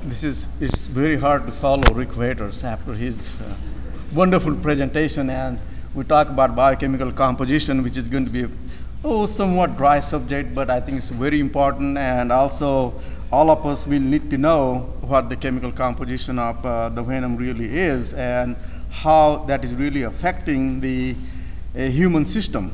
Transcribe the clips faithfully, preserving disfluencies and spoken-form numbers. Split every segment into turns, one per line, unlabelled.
This is it's very hard to follow Rick Waiters after his uh, wonderful presentation, and we talk about biochemical composition, which is going to be a oh, somewhat dry subject, but I think it's very important, and also all of us will need to know what the chemical composition of uh, the venom really is and how that is really affecting the uh, human system.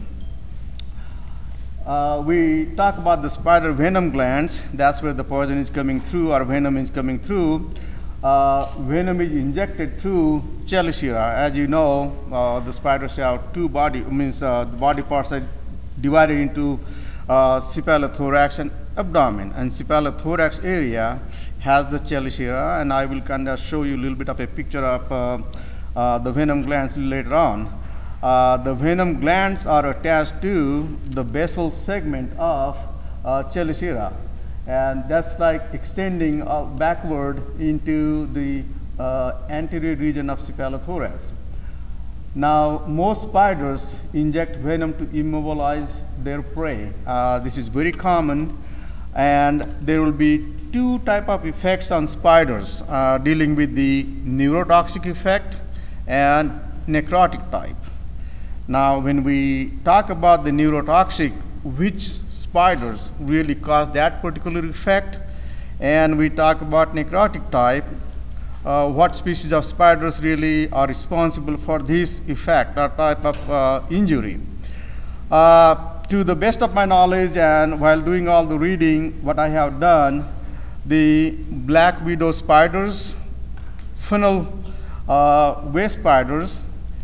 Uh, we talk about the spider venom glands. That's where the poison is coming through, or venom is coming through. Uh, venom is injected through chelicera. As you know, uh, the spiders have two body, means uh, the body parts are divided into uh, cephalothorax and abdomen. And cephalothorax area has the chelicera, and I will kind of show you a little bit of a picture of uh, uh, the venom glands later on. Uh, the venom glands are attached to the basal segment of uh, chelicera, and that's like extending uh, backward into the uh, anterior region of cephalothorax. Now, most spiders inject venom to immobilize their prey. Uh, this is very common, and there will be two type of effects on spiders uh, dealing with the neurotoxic effect and necrotic type. Now, when we talk about the neurotoxic, which spiders really cause that particular effect, and we talk about necrotic type, uh, what species of spiders really are responsible for this effect or type of uh, injury. Uh, to the best of my knowledge, and while doing all the reading, what I have done, the black widow spiders, funnel uh, web spiders,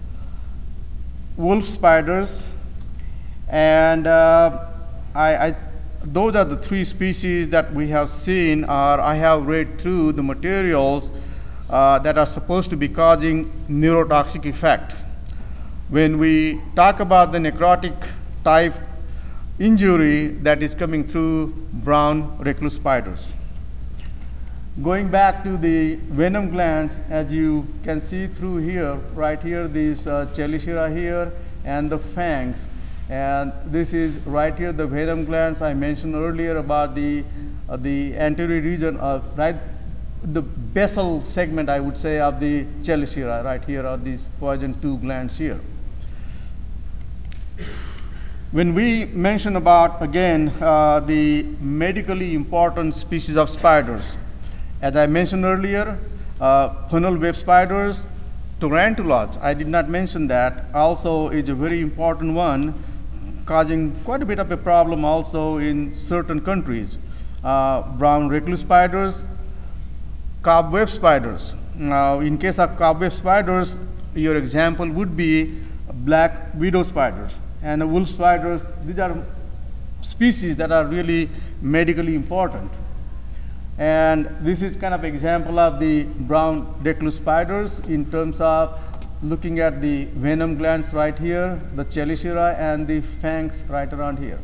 wolf spiders, and uh, I, I, those are the three species that we have seen, or I have read through the materials uh, that are supposed to be causing neurotoxic effect. When we talk about the necrotic type injury, that is coming through brown recluse spiders. Going back to the venom glands, as you can see through here, right here, these uh, chelicera here and the fangs. And this is right here the venom glands. I mentioned earlier about the, uh, the anterior region of, right, the basal segment, I would say, of the chelicera. Right here are these poison two glands here. When we mention about, again, uh, the medically important species of spiders, as I mentioned earlier, uh, funnel web spiders, tarantulas, I did not mention that, also is a very important one, causing quite a bit of a problem also in certain countries. Uh, brown recluse spiders, cobweb spiders. Now, in case of cobweb spiders, your example would be black widow spiders. And wolf spiders, these are species that are really medically important. And this is kind of example of the brown recluse spiders in terms of looking at the venom glands right here, the chelicera, and the fangs right around here.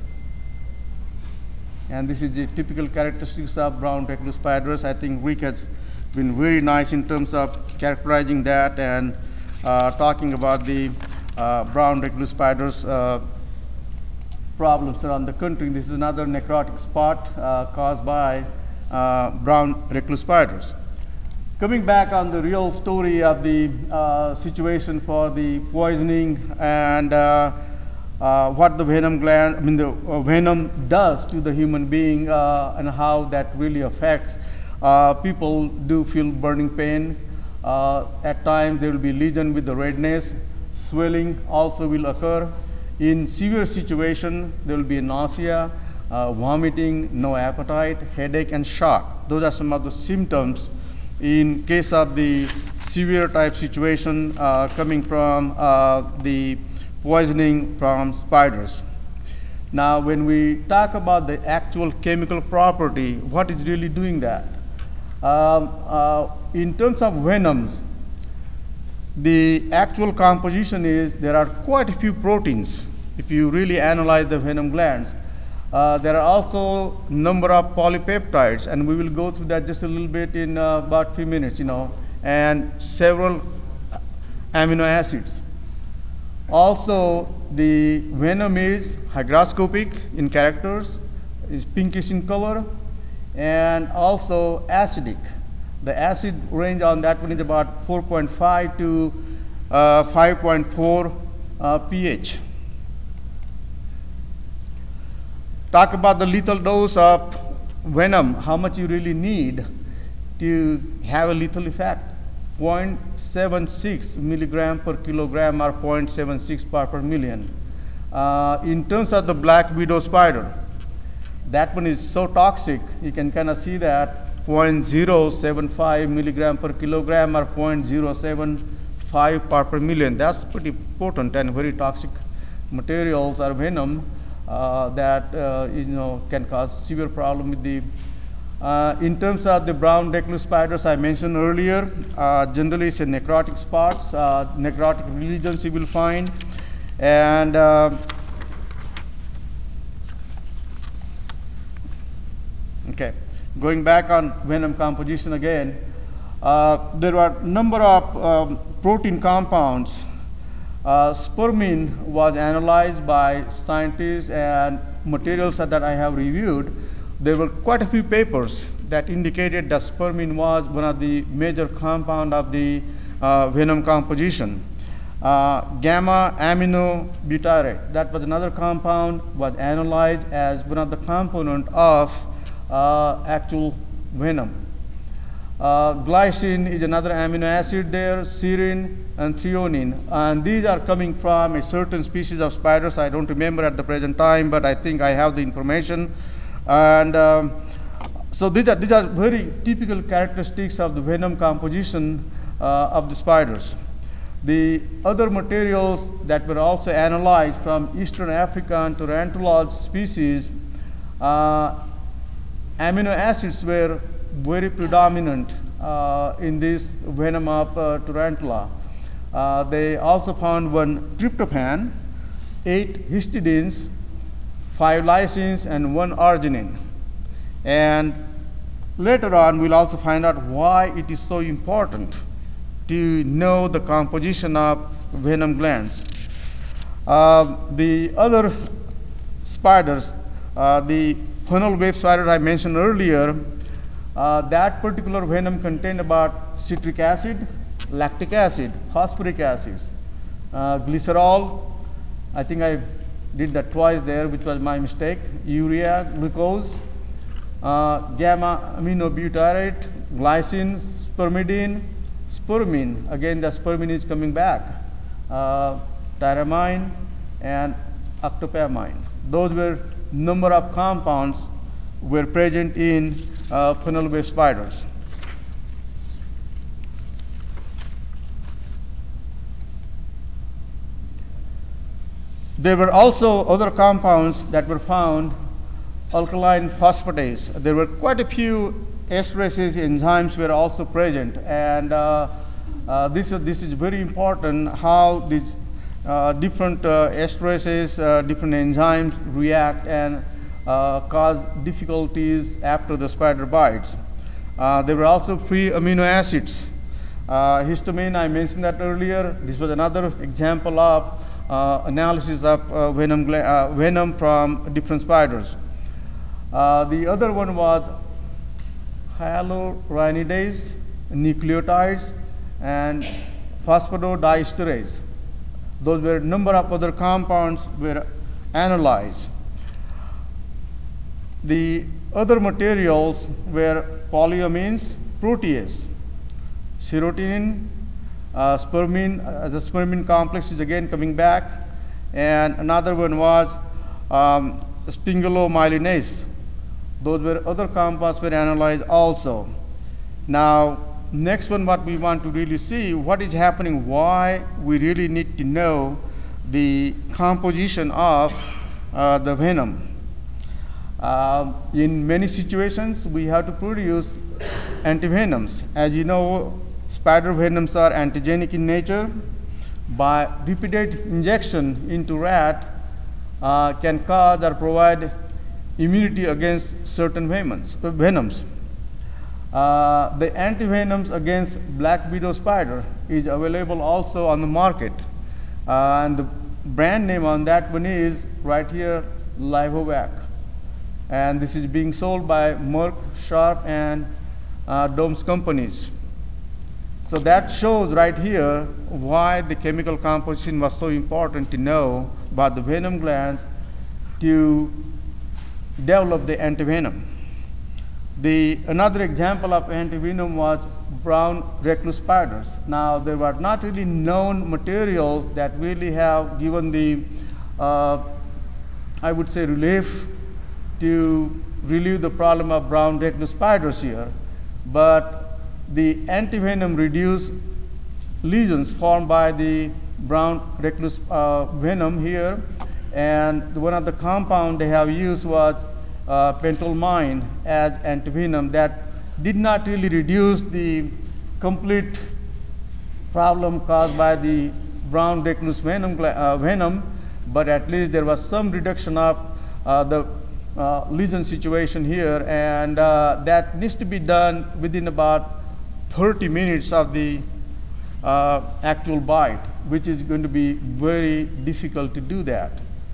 And this is the typical characteristics of brown recluse spiders. I think Rick has been very nice in terms of characterizing that and uh, talking about the uh, brown recluse spiders uh, problems around the country. This is another necrotic spot uh, caused by Uh, brown recluse spiders. Coming back on the real story of the uh, situation for the poisoning and uh, uh, what the venom gland, I mean the uh, venom does to the human being uh, and how that really affects. Uh, people do feel burning pain. Uh, at times there will be lesion with the redness. Swelling also will occur. In severe situation, there will be nausea, Uh, vomiting, no appetite, headache, and shock. Those are some of the symptoms in case of the severe type situation uh, coming from uh, the poisoning from spiders. Now, when we talk about the actual chemical property, what is really doing that? Um, uh, in terms of venoms, the actual composition is there are quite a few proteins if you really analyze the venom glands. Uh, there are also number of polypeptides, and we will go through that just a little bit in uh, about few minutes, you know, and several amino acids. Also, the venom is hygroscopic in characters, is pinkish in color, and also acidic. The acid range on that one is about four point five to uh, five point four uh, pH. Talk about the lethal dose of venom, how much you really need to have a lethal effect. zero point seven six milligram per kilogram or zero point seven six part per million. Uh, in terms of the black widow spider, that one is so toxic, you can kind of see that zero point zero seven five milligram per kilogram or zero point zero seven five part per million. That's pretty potent and very toxic materials or venom uh, that uh, you know can cause severe problem with the. Uh, in terms of the brown recluse spiders I mentioned earlier, uh, generally it's in necrotic spots, uh, necrotic lesions you will find, and uh, okay. Going back on venom composition again, uh, there are a number of um, protein compounds. Uh, spermine was analyzed by scientists and materials that I have reviewed. There were quite a few papers that indicated that spermine was one of the major compound of the uh, venom composition. Uh, gamma amino butyrate, that was another compound, was analyzed as one of the component of uh, actual venom. Uh, glycine is another amino acid there, serine and threonine, and these are coming from a certain species of spiders. I don't remember at the present time, but I think I have the information. And um, so these are, these are very typical characteristics of the venom composition uh, of the spiders. The other materials that were also analyzed from Eastern African tarantula species, uh, amino acids were very predominant uh, in this venom of uh, tarantula. Uh, they also found one tryptophan, eight histidines, five lysines, and one arginine. And later on, we'll also find out why it is so important to know the composition of venom glands. Uh, the other spiders, uh, the funnel web spider I mentioned earlier, uh, that particular venom contained about citric acid, lactic acid, phosphoric acids, uh, glycerol. I think I did that twice there, which was my mistake. Urea, glucose, uh, gamma aminobutyrate, glycine, spermidine, spermine. Again, the spermine is coming back. Uh, tyramine and octopamine. Those were number of compounds were present in uh, funnel web spiders. There were also other compounds that were found, alkaline phosphatase. There were quite a few esterase enzymes were also present, and uh, uh, this, is, this is very important how these uh, different uh, esterases, uh, different enzymes react and uh, cause difficulties after the spider bites. Uh, there were also free amino acids. Uh, histamine, I mentioned that earlier. This was another example of Uh, analysis of uh, venom, uh, venom from different spiders. Uh, the other one was hyaluronidase, nucleotides, and phosphatidiesterase. Those were a number of other compounds were analyzed. The other materials were polyamines, protease, serotonin, Uh, spermine, uh, the spermine complex is again coming back, and another one was um, sphingolomyelinase. Those were other compounds were analyzed also. Now, next one, what we want to really see, what is happening, why we really need to know the composition of uh, the venom. Uh, in many situations, we have to produce antivenoms. As you know, spider venoms are antigenic in nature. By repeated injection into rat uh, can cause or provide immunity against certain venoms. Uh, venoms. Uh, the antivenoms against black widow spider is available also on the market. Uh, and the brand name on that one is right here, Livovac. And this is being sold by Merck, Sharp, and uh, domes companies. So that shows right here why the chemical composition was so important to know about the venom glands to develop the antivenom. The another example of antivenom was brown recluse spiders. Now there were not really known materials that really have given the, uh, I would say, relief to relieve the problem of brown recluse spiders here, but the antivenom reduced lesions formed by the brown recluse uh, venom here, and one of the compound they have used was uh, pentolamine as antivenom that did not really reduce the complete problem caused by the brown recluse venom, uh, venom, but at least there was some reduction of uh, the uh, lesion situation here, and uh, that needs to be done within about thirty minutes of the uh, actual bite, which is going to be very difficult to do that.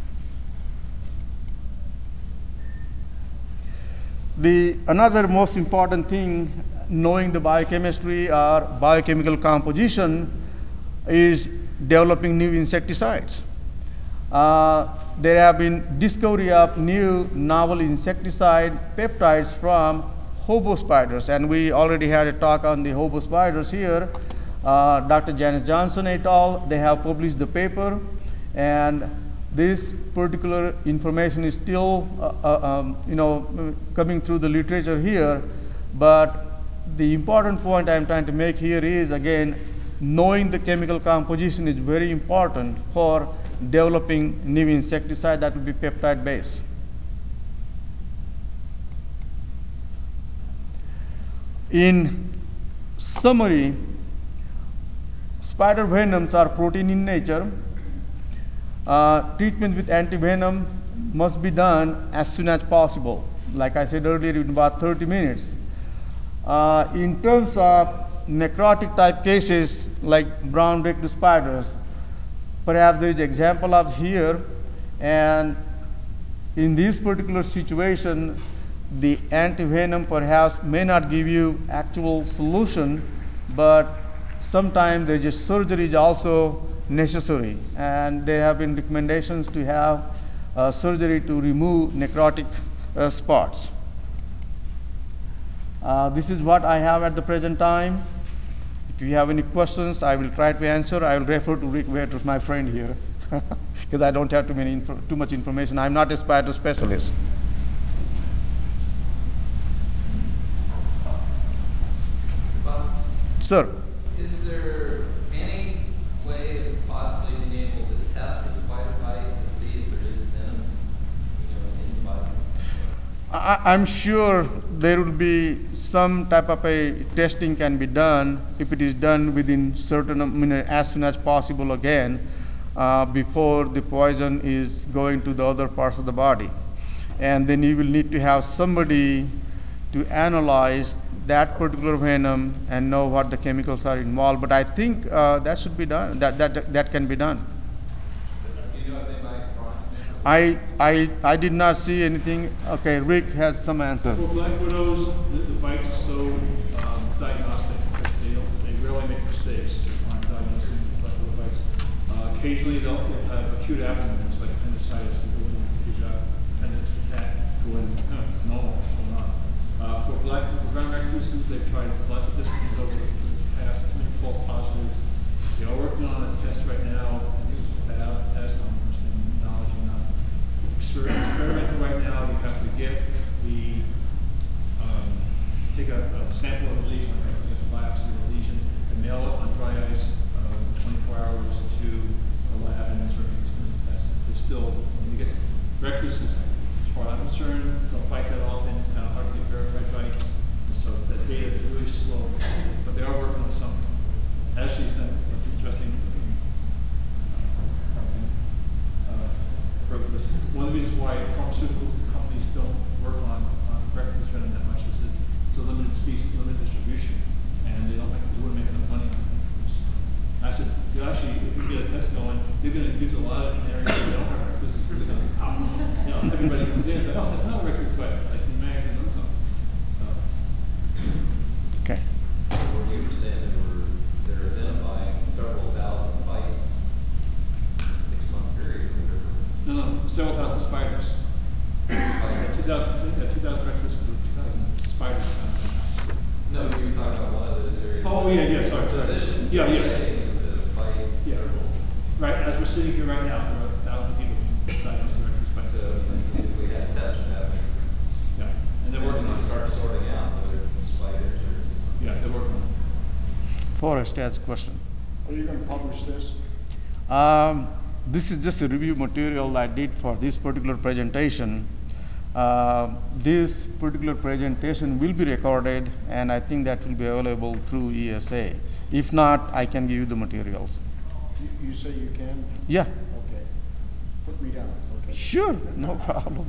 The another most important thing, knowing the biochemistry or biochemical composition, is developing new insecticides. Uh, there have been discovery of new novel insecticide peptides from hobo spiders, and we already had a talk on the hobo spiders here. Uh, Doctor Janice Johnson et al., they have published the paper, and this particular information is still uh, uh, um, you know, coming through the literature here, but the important point I'm trying to make here is, again, knowing the chemical composition is very important for developing new insecticide that will be peptide based. In summary, spider venoms are protein in nature. Uh, treatment with antivenom must be done as soon as possible. Like I said earlier, in about thirty minutes. Uh, in terms of necrotic type cases like brown recluse spiders, perhaps there is example of here, and in this particular situation, the antivenom perhaps may not give you actual solution, but sometimes there is surgery is also necessary, and there have been recommendations to have uh, surgery to remove necrotic uh, spots. Uh, this is what I have at the present time. If you have any questions, I will try to answer. I will refer to Rick Wade, my friend here, because I don't have too many info too much information. I'm not a spider specialist. Sir.
Is there any way of possibly being able to test a spider bite to see if there is venom, you know, in the body?
I, I'm sure there will be some type of a testing can be done if it is done within certain, I mean, as soon as possible again, uh, before the poison is going to the other parts of the body. And then you will need to have somebody to analyze that particular venom and know what the chemicals are involved. But I think uh, that should be done. That that that can be done.
Do you know if they might
I I I did not see anything. Okay, Rick has some answer.
For black widows, the, the bites are so um, diagnostic that they don't they rarely make mistakes on diagnosing black widow bites. Uh, occasionally they'll, they'll have acute abdomens like appendicitis, they go in huge appendix attack, go in kind of normal. Uh, for black for brown recluses, they've tried lots of different things over the past, many false positives. They are working on a test right now. I think it's a bad test, I'm understanding knowledge and not experimental right now. You have to get the um, take a, a sample of the lesion, like a biopsy of the lesion, and mail it on dry ice uh, twenty-four hours to the lab, and it's working. It's still, when you get recluses, as far as I'm concerned, don't fight that often. It's kind of hard to get verified bites, so the data is really slow. But they are working on something. Ashley said what's interesting. Uh, for this. One of the reasons why pharmaceutical companies don't work on on recluse venom that much is that it's a limited species, limited distribution, and they don't make, they wouldn't make enough money on it. I said, you actually, if you get a test going, you're going to use a lot of areas where they don't have recluses. They're going to pop. You know, everybody comes in and says, oh, that's not a recluse, but I can imagine them something. So. spiders. Yeah, two thousand, yeah, two thousand records for two thousand spiders.
No, you were talking about one of those areas.
Oh, yeah, yeah, sorry, sorry.
Physicians
Yeah,
are
yeah.
saying to fight
Yeah.
interval.
Right, as we're sitting here right now, there are a thousand people diagnosed with reckless
So
spiders.
if we had tests for that,
Yeah, and they're
we're
working
going
on
to start
it.
sorting out whether it's spiders or.
Yeah, they're working on it.
Forrest has a question.
Are you gonna publish this?
Um, this is just a review material I did for this particular presentation. Uh, this particular presentation will be recorded, and I think that will be available through E S A. If not, I can give you the materials.
You, you say you can?
Yeah,
Okay. Put me down, okay.
sure, no problem.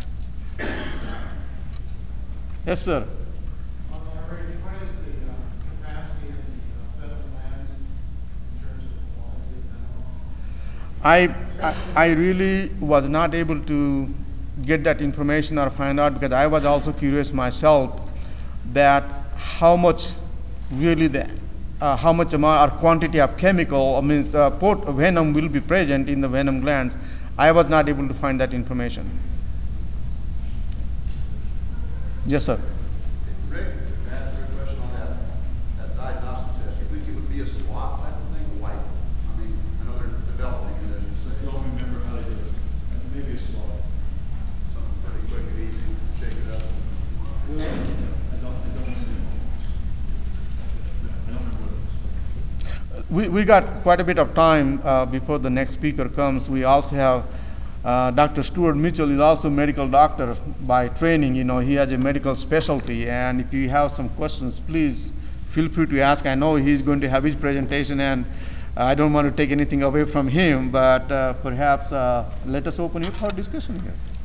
Yes, sir.
On average, what is the uh, capacity of the uh, federal lands in terms of the quality of mineral?
I, I, I really was not able to get that information or find out, because I was also curious myself that how much really the uh, how much amount or quantity of chemical, I mean, uh, port venom will be present in the venom glands. I was not able to find that information. Yes, sir.
Rick, I had a quick question on that, that diagnostic test. You think it would be a swab type of thing, white? I mean, I know they're developing it, as you
I
say.
don't remember how they did it. Uh, Maybe a swab.
Something pretty quick and easy, shake it up.
I don't, I don't remember. Yeah, I don't remember what it was.
We, we got quite a bit of time uh, before the next speaker comes. We also have uh, Doctor Stuart Mitchell is also a medical doctor by training. You know, he has a medical specialty, and if you have some questions, please feel free to ask. I know he's going to have his presentation, and I don't want to take anything away from him, but uh, perhaps uh, let us open it for discussion here.